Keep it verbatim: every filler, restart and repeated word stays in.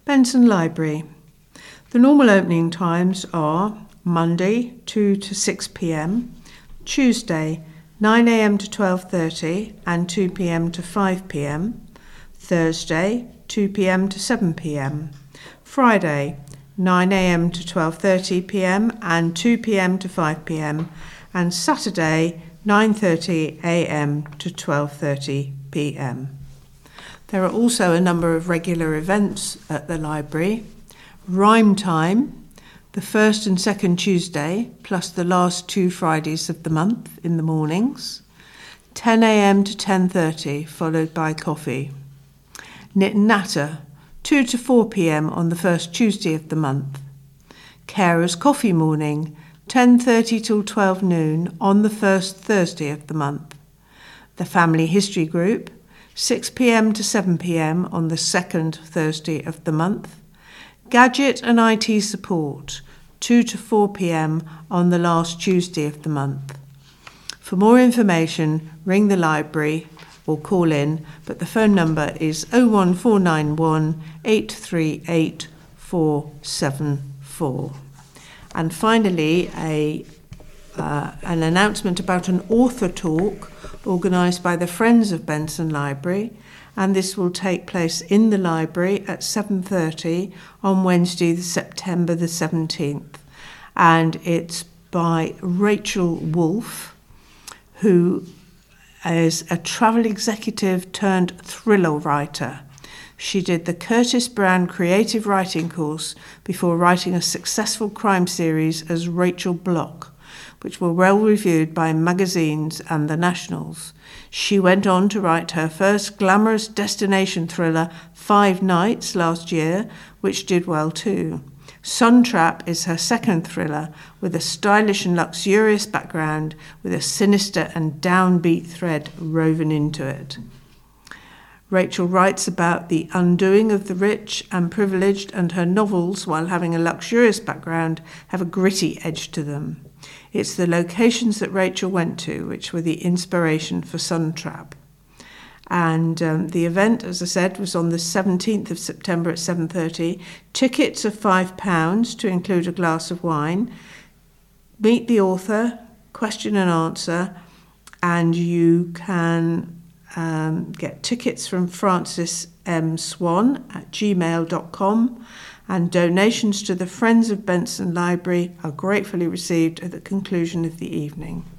Benson Library. The normal opening times are Monday two to six p.m, Tuesday nine a.m. to twelve thirty and two p.m. to five p.m, Thursday two p.m. to seven p.m, Friday nine a.m. to twelve thirty p.m. and two p.m. to five p.m, and Saturday nine thirty a.m. to twelve thirty p.m. There are also a number of regular events at the library. Rhyme time, the first and second Tuesday, plus the last two Fridays of the month in the mornings. ten a.m. to ten thirty, followed by coffee. Knit and Natter, two to four p.m. on the first Tuesday of the month. Carers Coffee Morning, ten thirty till twelve noon on the first Thursday of the month. The Family History Group, six p.m. to seven p.m. on the second Thursday of the month. Gadget and I T Support, two to four p.m. on the last Tuesday of the month. For more information, ring the library or call in, but the phone number is oh one four nine one eight three eight four seven four. And finally, a uh, an announcement about an author talk organised by the Friends of Benson Library, and this will take place in the library at seven thirty on Wednesday, September the seventeenth. And it's by Rachel Wolfe, who is a travel executive turned thriller writer. She did the Curtis Brown Creative Writing course before writing a successful crime series as Rachel Block, which were well reviewed by magazines and the Nationals. She went on to write her first glamorous destination thriller, Five Nights, last year, which did well too. Sun Trap is her second thriller, with a stylish and luxurious background with a sinister and downbeat thread woven into it. Rachel writes about the undoing of the rich and privileged, and her novels, while having a luxurious background, have a gritty edge to them. It's the locations that Rachel went to which were the inspiration for Sun Trap. And um, the event, as I said, was on the seventeenth of September at seven thirty. Tickets are five pounds to include a glass of wine. Meet the author, question and answer, and you can um, get tickets from Francis M. Swan at gmail dot com. And donations to the Friends of Benson Library are gratefully received at the conclusion of the evening.